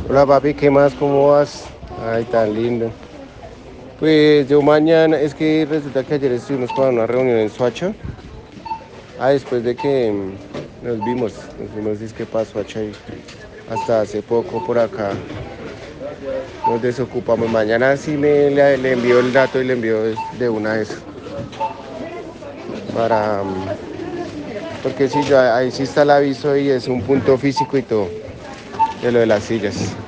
Hola papi, ¿qué más? ¿Cómo vas? Ay, tan lindo. Pues yo mañana, es que resulta que ayer estuvimos para una reunión en Soacha. Después de que nos vimos es que para Soacha y hasta hace poco por acá nos desocupamos. Mañana sí le envío el dato y le envío de una vez para, porque sí, ahí sí está el aviso y es un punto físico y todo de lo de las sillas.